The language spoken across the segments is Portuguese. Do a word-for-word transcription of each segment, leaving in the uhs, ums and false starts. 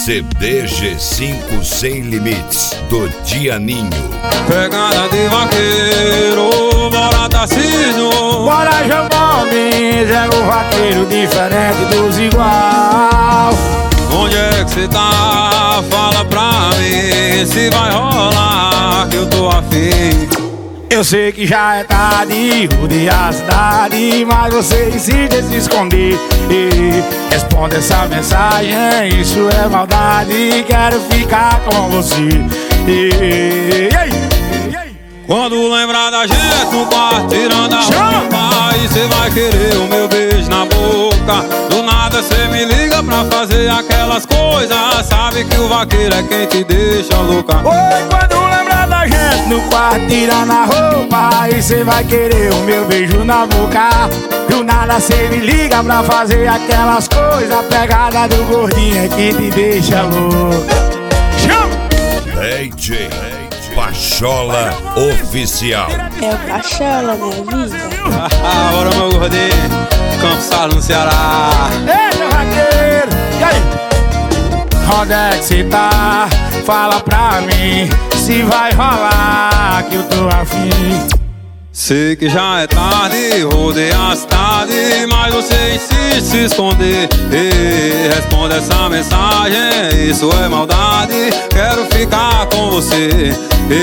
C D G cinco Sem Limites, do Dianinho. Pegada de vaqueiro, bora Tarcísio. Bora João Gomes, é o vaqueiro diferente dos igual. Onde é que cê tá? Fala pra mim se vai rolar, que eu tô afim. Eu sei que já é tarde, rodear a cidade, mas você insiste em se esconder. E responde essa mensagem, isso é maldade, quero ficar com você. E, e, e, quando lembrar da gente no quarto, tirando a roupa, aí cê vai querer o meu beijo na boca. Do nada cê me liga pra fazer aquelas coisas, sabe que o vaqueiro é quem te deixa louca. Oi, quando lembrar da gente no quarto, tirando a roupa, aí cê vai querer o meu beijo na boca. Do nada cê me liga pra fazer aquelas coisas, a pegada do gordinho é que te deixa louca. D J Pachola Oficial. É o Pachola, né, vida? Ah, bora meu gordinho, Campos Sales no Ceará. Eita, vaqueiro! E aí? Onde é que cê tá? Fala pra mim se vai rolar, que eu tô afim. Sei que já é tarde, rodei a cidade, mas você insiste em se esconder. Ei, responde essa mensagem, isso é maldade, quero ficar com você.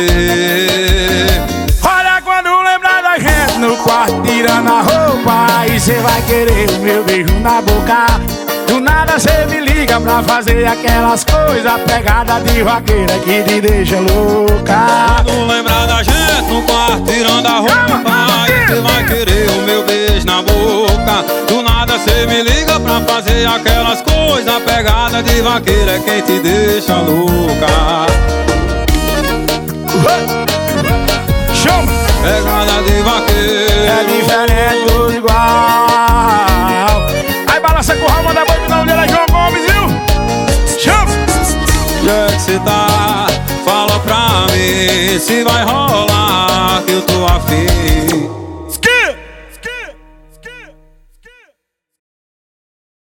Ei. Olha, quando lembrar da gente no quarto, tirando a roupa, aí cê vai querer o meu beijo na boca. Do nada cê me liga pra fazer aquelas coisas, pegada de vaqueira que te deixa louca. Quando lembrar da gente no quarto, tirando a roupa, aí cê vai querer o meu beijo na boca. Do nada cê me liga pra fazer aquelas coisas, pegada de vaqueira é quem te deixa louca. Chama! Pegada de vaqueiro é diferente do igual. Aí balança com o ramo da boca, não dele é João Gomes, viu? Chama! Onde é que cê tá? Fala pra mim se vai